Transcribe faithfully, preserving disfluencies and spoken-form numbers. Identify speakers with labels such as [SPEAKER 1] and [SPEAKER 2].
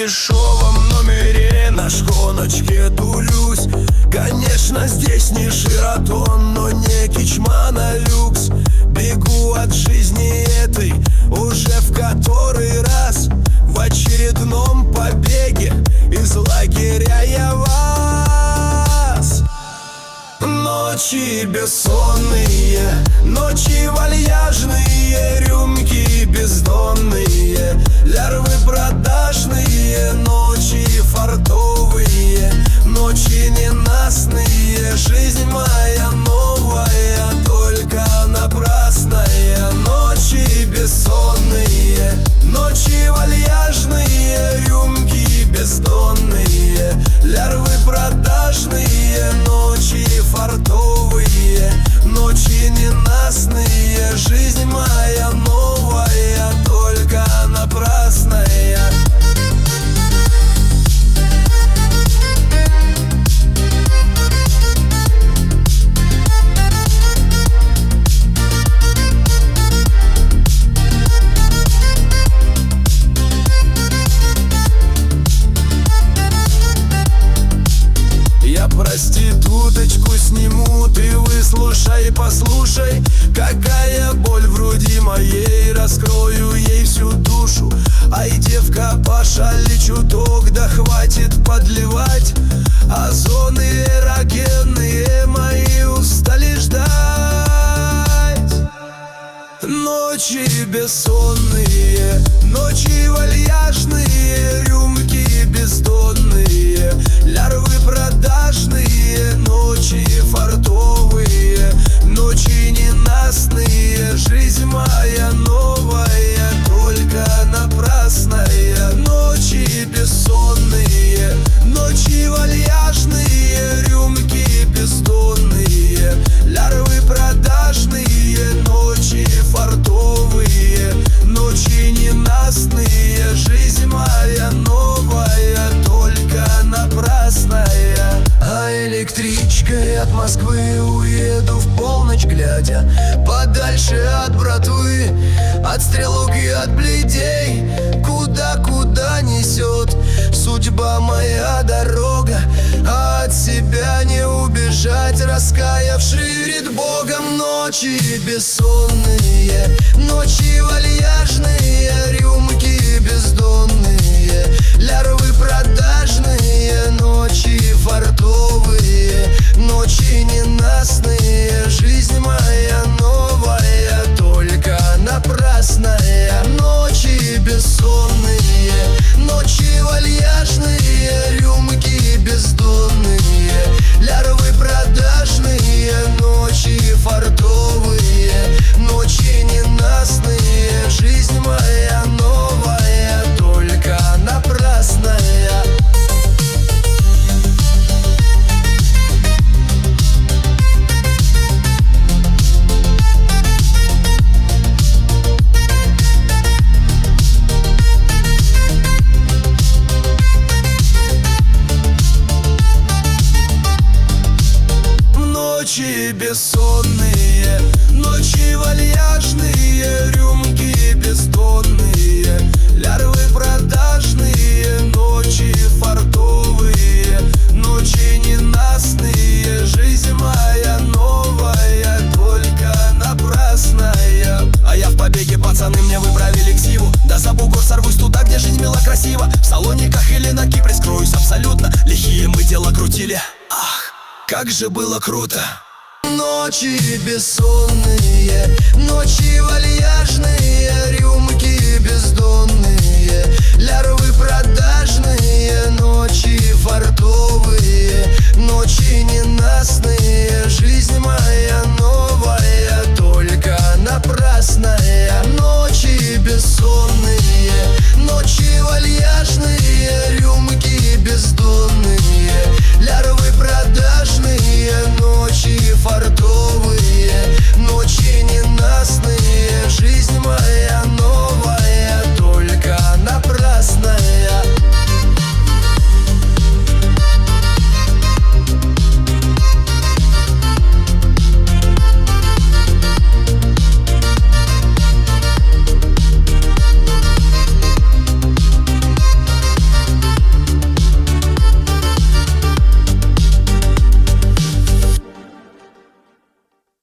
[SPEAKER 1] дешевом номере на шконочке тулюсь. Конечно, здесь не Шератон, но не Кичман, а люкс. Бегу от жизни этой уже в который раз. В очередном побеге из лагеря я вас. Ночи бессонные, ночи вальяжные, рюмки бездонные, лярвы продажные, ночи фартовые, ночи ненастные. Жизнь моя новая, только напрасная. Ночи бессонные, ночи вальяжные, рюмки бездонные, лярвы продажные, ночи фартовые, ночи ненастные. Жизнь моя новая, только напрасная. Проституточку сниму, ты выслушай, послушай, какая боль в груди моей, раскрою ей всю душу. Ай, девка, пошали чуток, да хватит подливать. Озоны эрогенные мои устали ждать. Ночи бессонные, ночи вальяжные, рюмки бездонные, лярвы продажные, ночи фартовые, ночи ненастные. Жизнь моя новая, только напрасная. Ночи бессонные, ночи вальяжные, рюмки бездонные, лярвы продажные, ночи фартовые, ночи ненастные. Жизнь моя новая, только напрасная. А электричкой от Москвы уеду в полночь глядя, подальше от братвы, от стрелок и от бледей. Куда-куда несет судьба моя дорога, а от себя не убежать, раскаявшись перед Богом. Ночи бессонные, ночи вальяжные, рюмки бездонные, лярвы продажные, ночи фартовые, ночи ненастные. Жизнь моя новая, только напрасная. Ночи бессонные, ночи вальяжные, рюмки бездонные, лярвы продажные, ночи фартовые, ночи ненастные. Жизнь моя новая, только напрасная. Ночи бессонные, ночи вальяжные, рюмки бездонные, лярвы продажные, ночи фартовые, ночи ненастные. Жизнь моя новая, только напрасная. А я в побеге, пацаны, мне выправили ксиву. Да за бугор сорвусь туда, где жизнь мила красиво. В Салониках или на Кипре скроюсь абсолютно. Лихие мы дело крутили, ах, как же было круто. Ночи бессонные, ночи вальяжные, рюмки бездонные, лярвы продажные, ночи фартовые, ночи ненастные. Жизнь моя новая, только напрасная. Ночи бессонные, ночи вальяжные, рюмки бездонные, лярвы продажные, ночи фартовые, ночи ненастные.